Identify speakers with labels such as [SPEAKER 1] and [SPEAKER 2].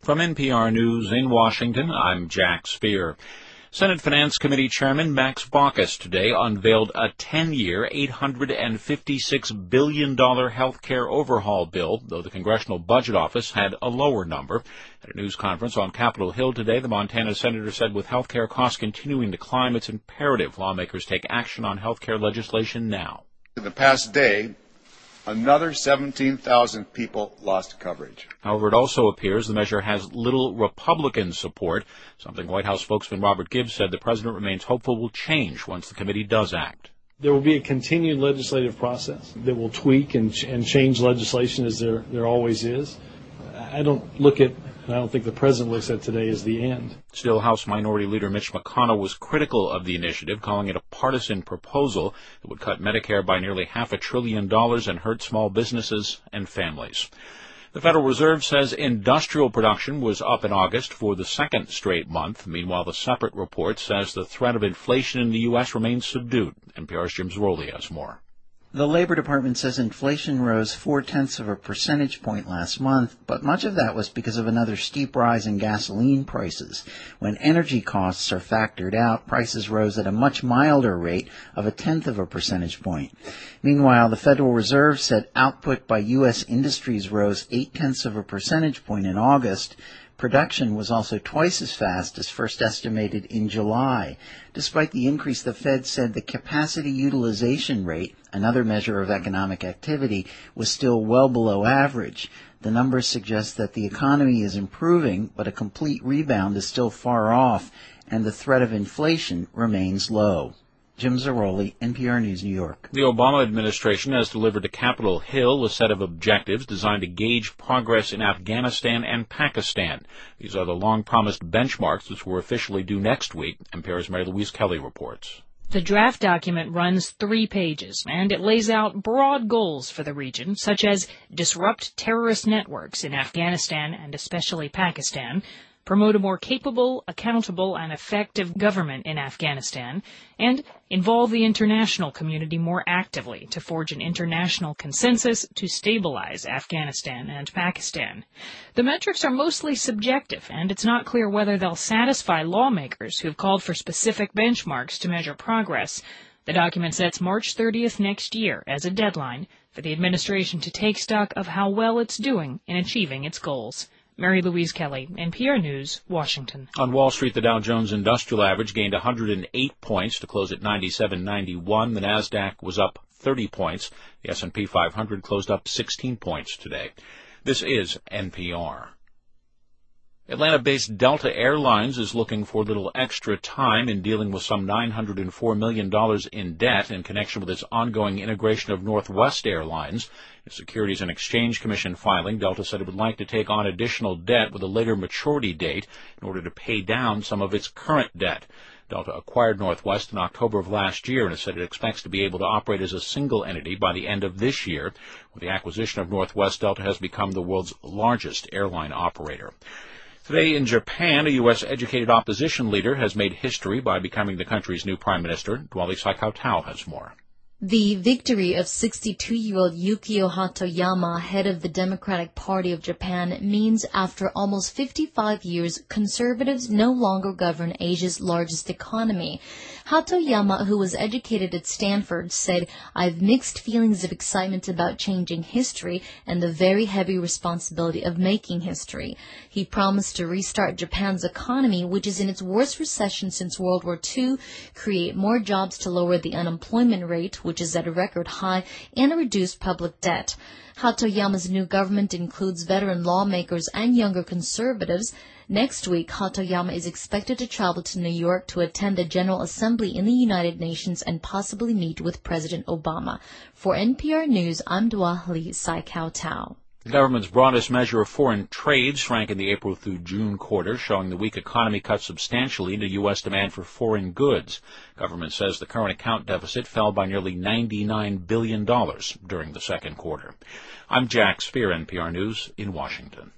[SPEAKER 1] From NPR News in Washington, I'm Jack Speer. Senate Finance Committee Chairman Max Baucus today unveiled a 10-year, $856 billion health care overhaul bill, though the Congressional Budget Office had a lower number. At a news conference on Capitol Hill today, the Montana senator said with health care costs continuing to climb, it's imperative lawmakers take action on health care legislation now.
[SPEAKER 2] In the past day, another 17,000 people lost coverage.
[SPEAKER 1] However, it also appears the measure has little Republican support, something White House spokesman Robert Gibbs said the president remains hopeful will change once the committee does act.
[SPEAKER 3] There will be a continued legislative process that will tweak and change legislation as there always is. I don't look at, and I don't think the president looks at today as the end.
[SPEAKER 1] Still, House Minority Leader Mitch McConnell was critical of the initiative, calling it a partisan proposal that would cut Medicare by nearly $500 billion and hurt small businesses and families. The Federal Reserve says industrial production was up in August for the second straight month. Meanwhile, the separate report says the threat of inflation in the U.S. remains subdued. NPR's Jim Zarroli has more.
[SPEAKER 4] The Labor Department says inflation rose 0.4 of a percentage point last month, but much of that was because of another steep rise in gasoline prices. When energy costs are factored out, prices rose at a much milder rate of 0.1 of a percentage point. Meanwhile, the Federal Reserve said output by U.S. industries rose 0.8 of a percentage point in August. Production was also twice as fast as first estimated in July. Despite the increase, the Fed said the capacity utilization rate, another measure of economic activity, was still well below average. The numbers suggest that the economy is improving, but a complete rebound is still far off, and the threat of inflation remains low. Jim Zarroli, NPR News, New York.
[SPEAKER 1] The Obama administration has delivered to Capitol Hill a set of objectives designed to gauge progress in Afghanistan and Pakistan. These are the long-promised benchmarks which were officially due next week. NPR's Mary Louise Kelly reports.
[SPEAKER 5] The draft document runs 3 pages, and it lays out broad goals for the region, such as disrupt terrorist networks in Afghanistan and especially Pakistan, promote a more capable, accountable, and effective government in Afghanistan, and involve the international community more actively to forge an international consensus to stabilize Afghanistan and Pakistan. The metrics are mostly subjective, and it's not clear whether they'll satisfy lawmakers who've called for specific benchmarks to measure progress. The document sets March 30th next year as a deadline for the administration to take stock of how well it's doing in achieving its goals. Mary Louise Kelly, NPR News, Washington.
[SPEAKER 1] On Wall Street, the Dow Jones Industrial Average gained 108 points to close at 97.91. The Nasdaq was up 30 points. The S&P 500 closed up 16 points today. This is NPR. Atlanta-based Delta Airlines is looking for a little extra time in dealing with some $904 million in debt in connection with its ongoing integration of Northwest Airlines. In a Securities and Exchange Commission filing, Delta said it would like to take on additional debt with a later maturity date in order to pay down some of its current debt. Delta acquired Northwest in October of last year and has said it expects to be able to operate as a single entity by the end of this year. With the acquisition of Northwest, Delta has become the world's largest airline operator. Today in Japan, a U.S.-educated opposition leader has made history by becoming the country's new prime minister. Dwali Saikautau has more.
[SPEAKER 6] The victory of 62-year-old Yukio Hatoyama, head of the Democratic Party of Japan, means after almost 55 years, conservatives no longer govern Asia's largest economy. Hatoyama, who was educated at Stanford, said, "I've mixed feelings of excitement about changing history and the very heavy responsibility of making history." He promised to restart Japan's economy, which is in its worst recession since World War II, create more jobs to lower the unemployment rate, which is at a record high, and reduce public debt. Hatoyama's new government includes veteran lawmakers and younger conservatives. Next week, Hatoyama is expected to travel to New York to attend the General Assembly in the United Nations and possibly meet with President Obama. For NPR News, I'm Dwali Saikautau.
[SPEAKER 1] The government's broadest measure of foreign trade shrank in the April through June quarter, showing the weak economy cut substantially into U.S. demand for foreign goods. Government says the current account deficit fell by nearly $99 billion during the second quarter. I'm Jack Speer, NPR News in Washington.